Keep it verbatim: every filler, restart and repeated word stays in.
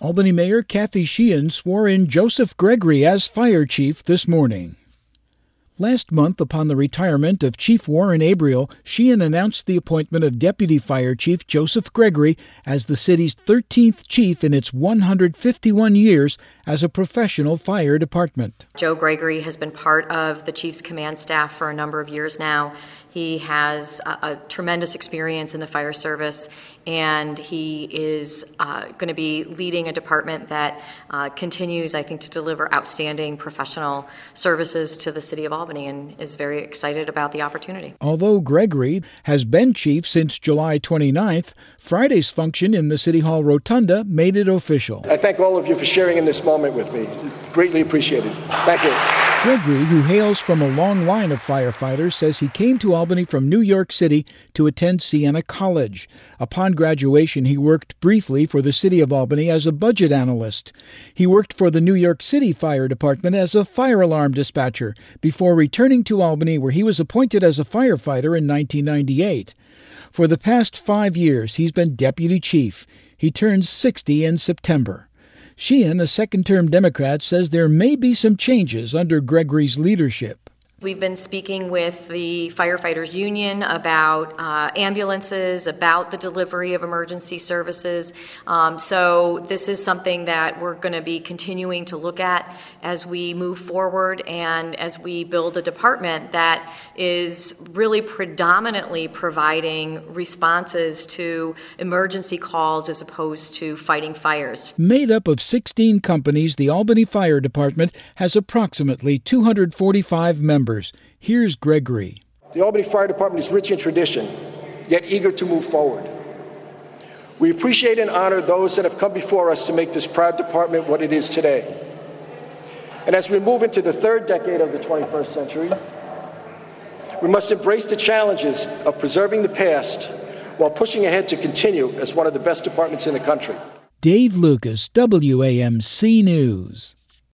Albany Mayor Kathy Sheehan swore in Joseph Gregory as fire chief this morning. Last month, upon the retirement of Chief Warren Abriel, Sheehan announced the appointment of Deputy Fire Chief Joseph Gregory as the city's thirteenth chief in its one hundred fifty-one years as a professional fire department. Joe Gregory has been part of the chief's command staff for a number of years now. He has a, a tremendous experience in the fire service, and he is uh, going to be leading a department that uh, continues, I think, to deliver outstanding professional services to the city of Albany, and is very excited about the opportunity. Although Gregory has been chief since July twenty-ninth, Friday's function in the City Hall Rotunda made it official. I thank all of you for sharing in this moment with me. Greatly appreciated. Thank you. Gregory, who hails from a long line of firefighters, says he came to Albany from New York City to attend Siena College. Upon graduation, he worked briefly for the City of Albany as a budget analyst. He worked for the New York City Fire Department as a fire alarm dispatcher before returning to Albany, where he was appointed as a firefighter in nineteen ninety-eight. For the past five years, he's been deputy chief. He turns sixty in September. Sheehan, a second-term Democrat, says there may be some changes under Gregory's leadership. We've been speaking with the firefighters union about uh, ambulances, about the delivery of emergency services. Um, so this is something that we're going to be continuing to look at as we move forward and as we build a department that is really predominantly providing responses to emergency calls as opposed to fighting fires. Made up of sixteen companies, the Albany Fire Department has approximately two hundred forty-five members. Here's Gregory. The Albany Fire Department is rich in tradition, yet eager to move forward. We appreciate and honor those that have come before us to make this proud department what it is today. And as we move into the third decade of the twenty-first century, we must embrace the challenges of preserving the past while pushing ahead to continue as one of the best departments in the country. Dave Lucas, W A M C News.